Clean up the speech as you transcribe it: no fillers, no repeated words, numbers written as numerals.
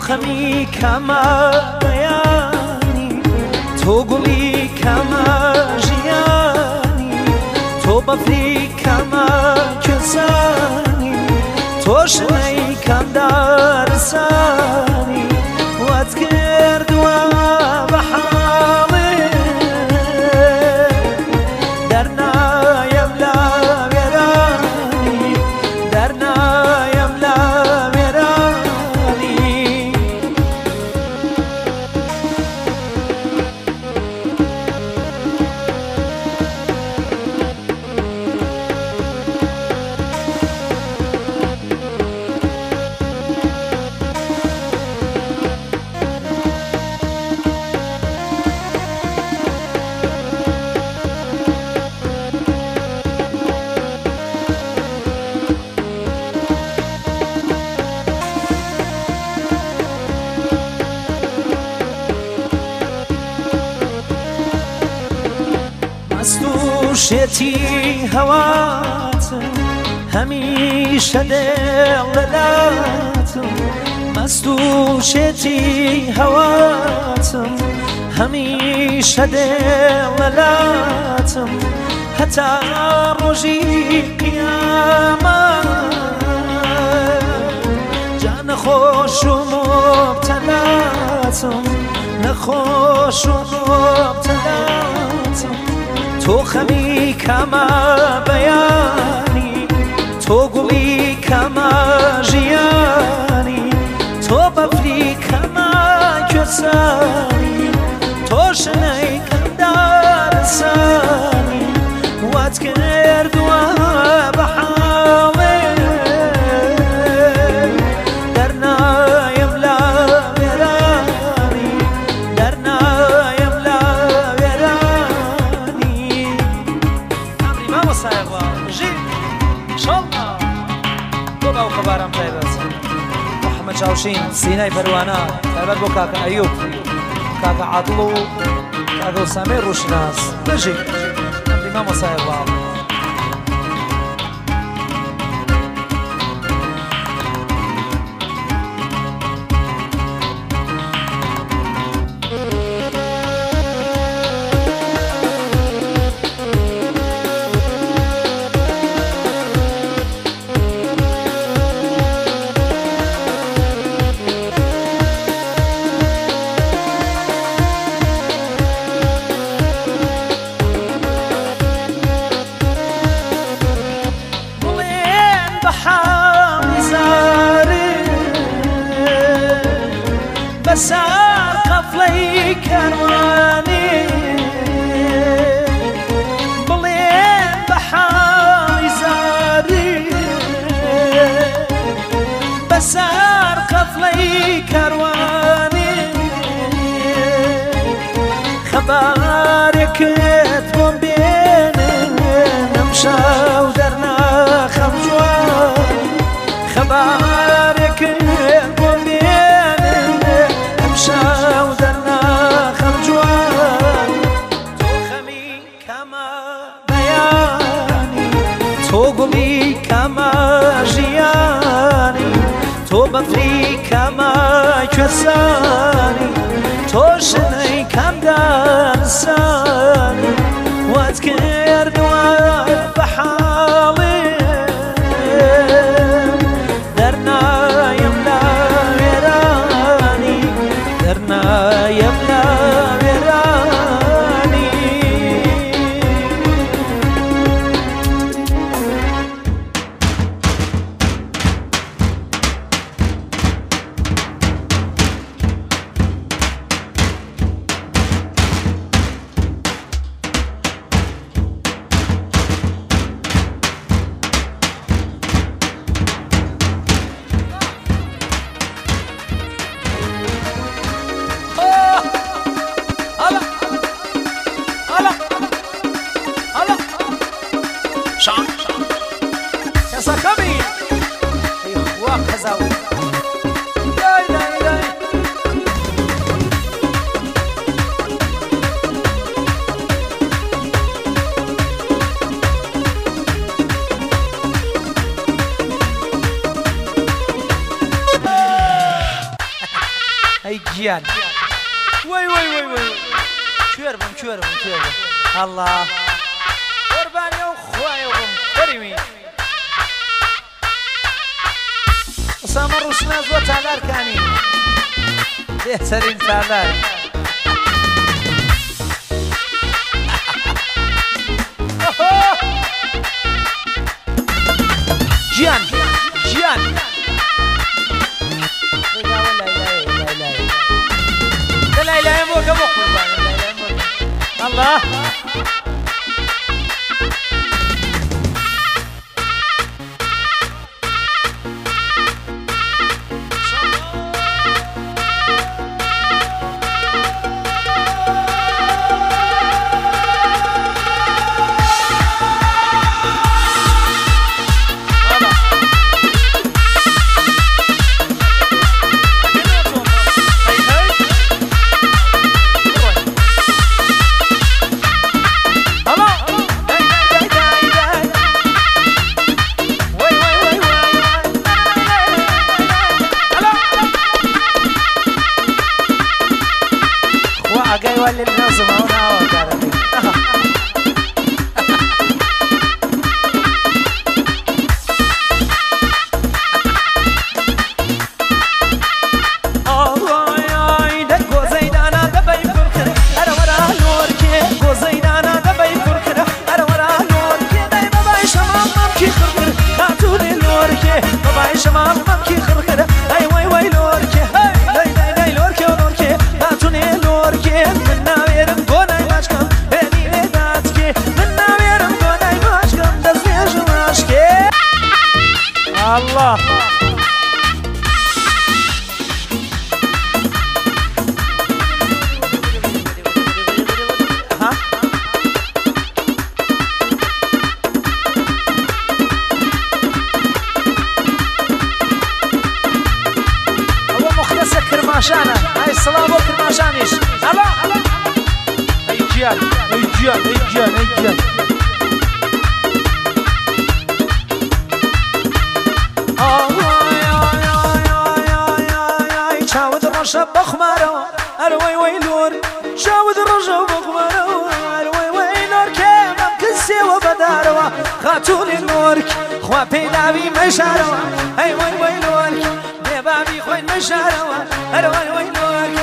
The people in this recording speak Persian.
خەمی کەمە بەیانی تۆ گوڵی کەمە ژیانی تۆ بەفری کەمە کوێسانی تۆ شنەی کەم دارسانی وات کردووە بە حاڵێ دەرنایەم لە وێرانی دەرنایەم لە وێرانی مەستوشێتی هەواتم هەمیشە دێڵ لەلاتم مەستوشێتی هەواتم هەمیشە دێڵ لەلاتم هەتا ڕۆژی قیامەت جا نەخۆش و مۆبتەلاتم نەخۆش و مۆبتەلاتم تۆ خەمی کەمە بەیانی تۆ گوڵی کەمە ژیانی تۆ بەفری کەمە کوێسانی تۆ شنەی کەم دارسانی وات کردووە بە حاڵێ دەرنایەم لە وێرانی دەرنایەم لە وێرانی ئەمری مامۆستایەوە ژیر شەڵڵا بۆ باو خەبارم تایبەت محەممەد چاوشین سینای پەروانە تایبەت بۆ کاکە ئەیوب کاکە عادڵ و کاکە ئوسامەی ڕووشناس بژیر ئەمری مامۆستایەوە بەسار قەفڵەی کاروانی بڵێن بە حاڵی زاری بەسار قەفڵەی کاروانی خەبارێکت بۆم بێنن ئەمشەو دەرناخەم جوان خەبارێکت بۆم شاو دەرناخەم جوان تۆ خەمی کەمە بەیانی تۆ گوڵی کەمە ژیانی تۆ بەفری کەمە کوێسانی تۆ شنەی کەم دارسانی وات کردووە بە حاڵێ دەرنایەم لە وێرانی دەرنایەم لە وێرانی گیان وای وای وای وای کوێر بم الله قوربانیە و خوایە بم بەریمی ئەسامە ڕووسناز بۆ تالارکانی بێتەرین تالار گیان لایلایە بۆکە بۆ قوربانە لایلایە بۆکە الله اللي لازم هنا الله هو مختص كرماشانا هاي الصلاة بو كرماشانيش الله هاي جيال شب بخمارو اروي ويلور شاود الرجو بخمارو اروي ويلور كم كسي وبدارو خاتون النورك خوا بيلاوي مشارو اي وي ويلور بابي خوين مشارو اروي ويلور